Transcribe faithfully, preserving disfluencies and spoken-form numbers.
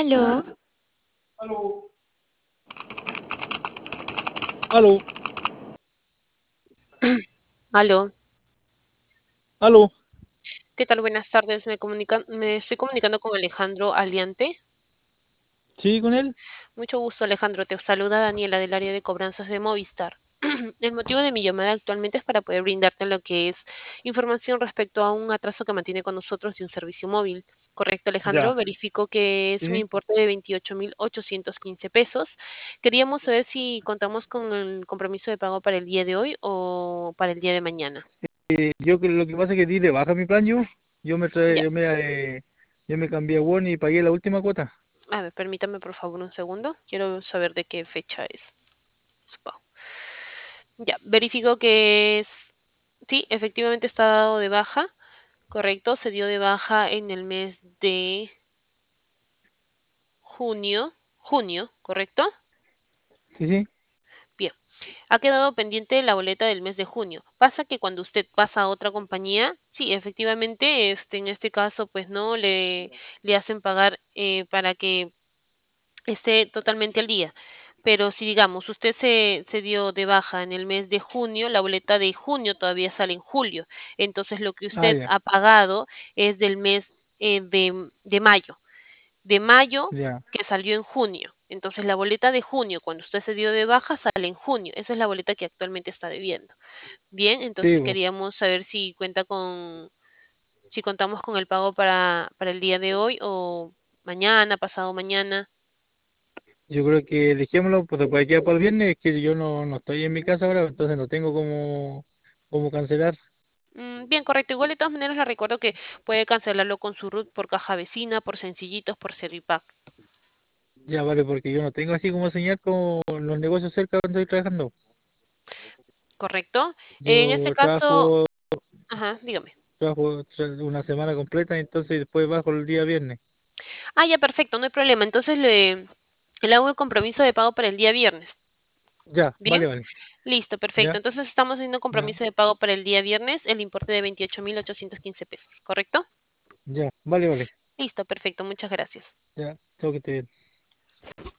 Aló, Aló, aló, aló. aló. ¿Qué tal? Buenas tardes. Me comunican, me estoy comunicando con Alejandro Aliante. ¿Sí con él? Mucho gusto, Alejandro. Te saluda Daniela del área de cobranzas de Movistar. El motivo de mi llamada actualmente es para poder brindarte lo que es información respecto a un atraso que mantiene con nosotros de un servicio móvil. Correcto, Alejandro. Ya. Verifico que Sí, es un sí. importe de veintiocho mil ochocientos quince pesos. Queríamos saber si contamos con el compromiso de pago para el día de hoy o para el día de mañana. Eh, yo que lo que pasa es que di de baja mi plan yo. Yo me trae, Ya. yo me, eh, yo me cambié a One y pagué la última cuota. A ver, permítame por favor un segundo. Quiero saber de qué fecha es. Supongo. Ya, verifico que es, sí, efectivamente está dado de baja, correcto, se dio de baja en el mes de junio, junio, ¿correcto? Sí, sí. Bien, ha quedado pendiente la boleta del mes de junio. Pasa que cuando usted pasa a otra compañía, sí, efectivamente, este, en este caso, pues no, le, le hacen pagar eh, para que esté totalmente al día. Pero si digamos, usted se, se dio de baja en el mes de junio, la boleta de junio todavía sale en julio. Entonces lo que Ah, usted ya, ha pagado es del mes eh, de, de mayo. De mayo ya. que salió en junio. Entonces la boleta de junio, cuando usted se dio de baja, sale en junio. Esa es la boleta que actualmente está debiendo. Bien, Sí, entonces po. queríamos saber si cuenta con, si contamos con el pago para, para el día de hoy o mañana, pasado mañana. Yo creo que dejémoslo, pues después queda para el viernes, es que yo no, no estoy en mi casa ahora, entonces no tengo cómo, cómo cancelar. Mm, bien, correcto. Igual de todas maneras le recuerdo que puede cancelarlo con su root por caja vecina, por sencillitos, por Servipack. Ya vale, porque yo no tengo así como señal con los negocios cerca donde estoy trabajando. ¿Correcto? En este Yo caso, trabajo, ajá, dígame. trabajo tra- una semana completa, entonces después bajo el día viernes. Ah, ya, perfecto, no hay problema. Entonces le, le hago el compromiso de pago para el día viernes. Ya, ¿Bien? vale, vale. Listo, perfecto. Ya, Entonces estamos haciendo ya. compromiso de pago para el día viernes, el importe de veintiocho mil ochocientos quince pesos, ¿correcto? Ya, vale, vale. Listo, perfecto. Muchas gracias. Ya, tengo que te